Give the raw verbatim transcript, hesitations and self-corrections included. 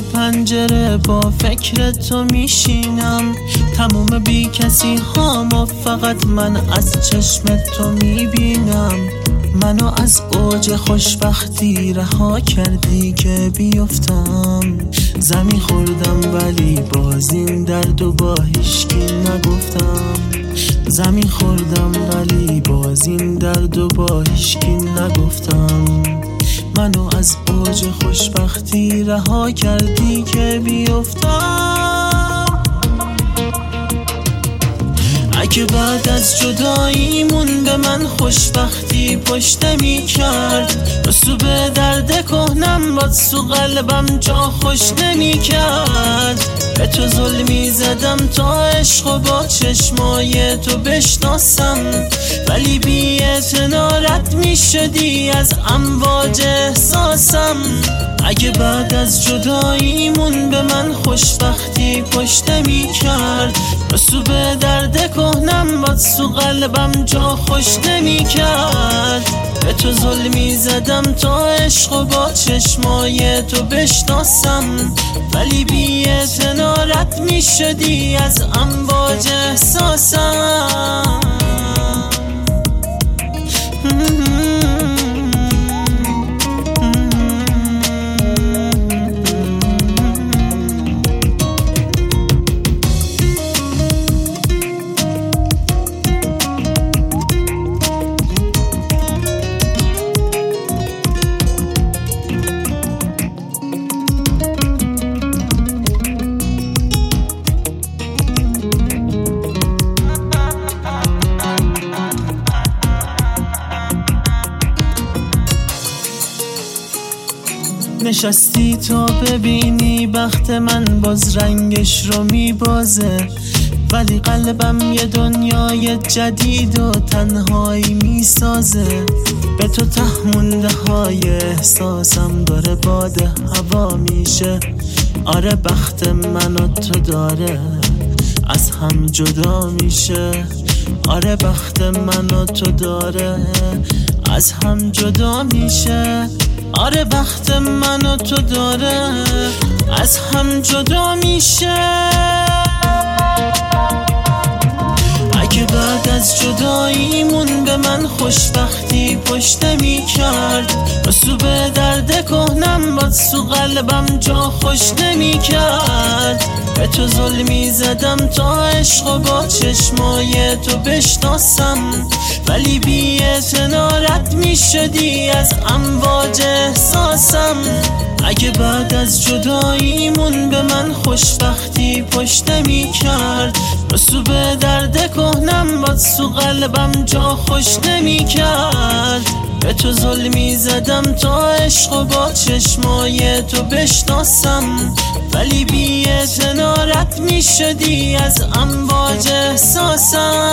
پنجره با فکر تو میشینم، تموم بی کسی هامو فقط من از چشم تو میبینم. منو از اوج خوشبختی رها کردی که بیفتم، زمین خوردم ولی باز این دردو با هیچکی نگفتم. زمین خوردم ولی باز این دردو با هیچکی نگفتم. منو از اوج خوشبختی رها کردی که بیفتم. اگه بعد از جداییمون به من خوشبختی پشت می کرد، رسوب درد کهنم باد سو قلبم جا خوش نمی کرد. به تو ظلمی زدم تا عشق و با چشمای تو بشناسم، ولی بی اعتنارت می شدی از امواج احساسم. اگه بعد از جداییمون به من خوشبختی پشت می کرد، رسوب درد کهنم باد سو قلبم جا خوش نمی کرد. به تو ظلمی زدم تا عشق و با چشمای تو بشناسم، ولی بی اعتنارت می شدی از امواج احساسم. نشستی تا ببینی بخت من باز رنگش رو میبازه، ولی قلبم یه دنیای جدید و تنهایی میسازه. به تو تهمونده های احساسم داره باد هوا میشه. آره بخت من و تو داره از هم جدا میشه. آره بخت من و تو داره از هم جدا میشه. آره بخت من و تو داره از هم جدا میشه. اگه بعد از جداییمون به من خوشبختی پشت می کرد، رسوب درد کهنم باد سو قلبم جا خوش نمی کرد. به تو ظلمی زدم تا عشق و با چشمای تو بشناسم، ولی بی اعتنارت می شدی از امواج احساسم. اگه بعد از جداییمون به من خوشبختی پشت می کرد، رسوب درد کهنم باد سو قلبم جا خوش نمی کرد. به تو ظلمی زدم تا عشق و با چشمای تو بشناسم، ولی بی اعتنارت می شدی از امواج احساسم.